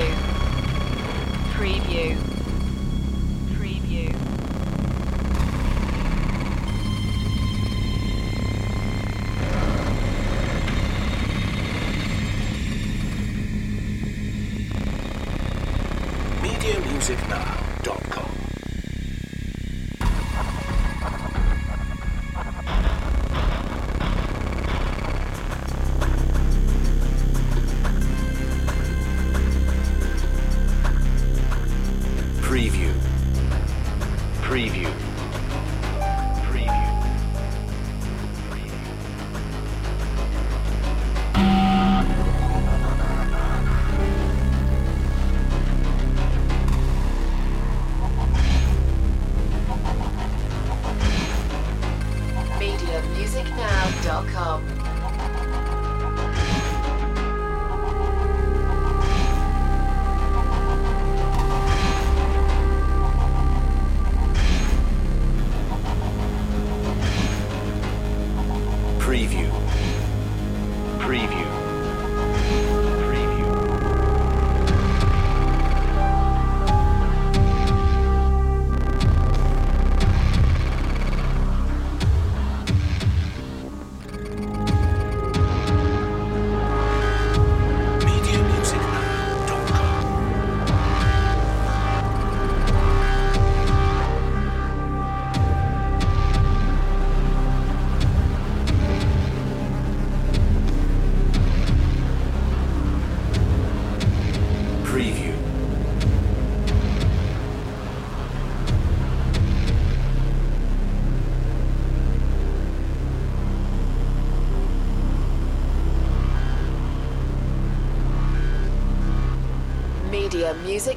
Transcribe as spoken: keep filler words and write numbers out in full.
Preview. Preview. media music now dot com Preview. Preview. Preview. media music now dot com Preview. Preview. Preview. media music now dot com Preview. media music